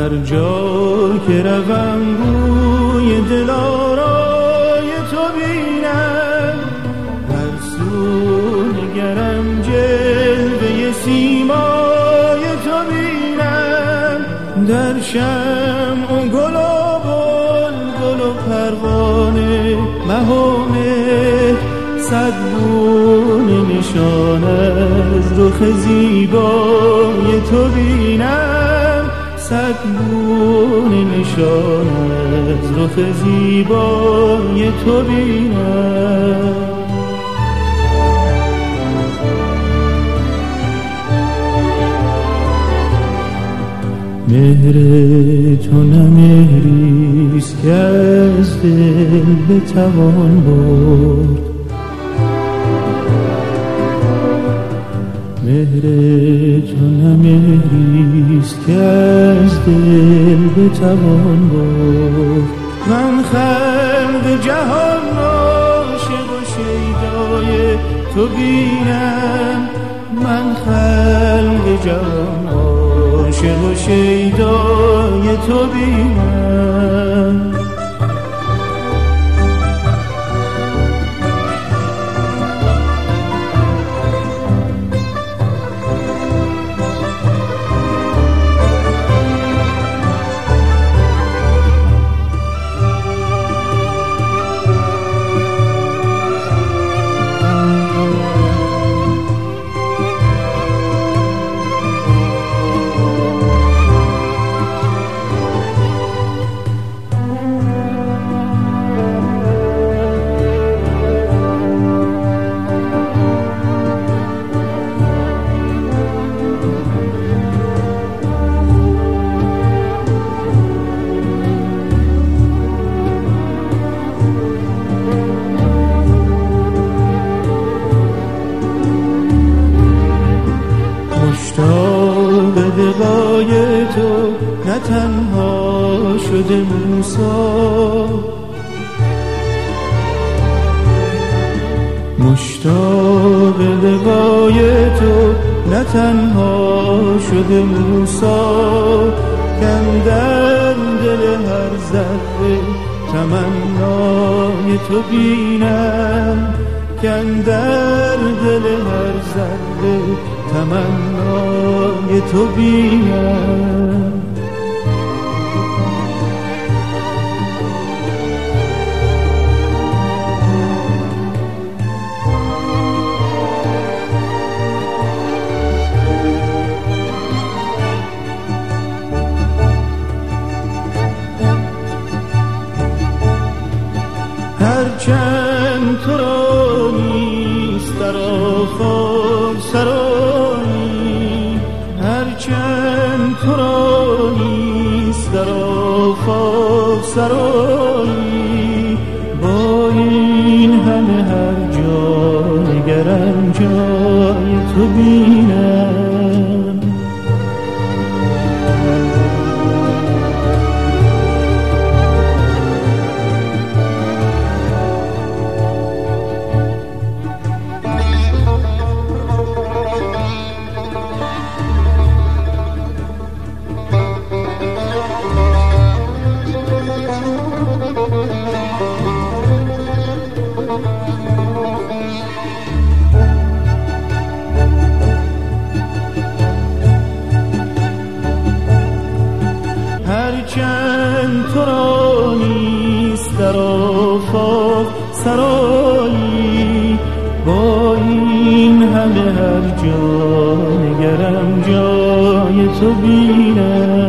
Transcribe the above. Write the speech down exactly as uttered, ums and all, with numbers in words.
هر جا که روم بوی دلارای تو بینم، هر سو نگرم جلوه سیمای تو بینم. در شمع و گل و بلبل و پروانه مهامه، صد گونه نشان از رخ زیبای تو بینم، صد گونه نشان از رخ زیبای تو بینم. مهر تو نه مهریست که از دل بتوان برد، مهر تو نه مهریست که از دل بتوان برد. من خلق جهان عاشق و شیدای تو بینم، من خلق جهان عاشق و شیدای تو بینم. مشتاق لقای تو نه تنها شده موسی، مشتاق لقای تو نه تنها شده موسی. کندن دل هر ذره تمنای تو بینم، کندر دل هر ذره تمنای تو بینم. هرچند تو را نیست در آفاق سرایی، هرچند تو را نیست در آفاق سرایی، با این همه هر جا نگرم جای تو بینم. هرچند تو را نیست در آفاق سرایی، با این همه هر جا نگرم جای تو بینم.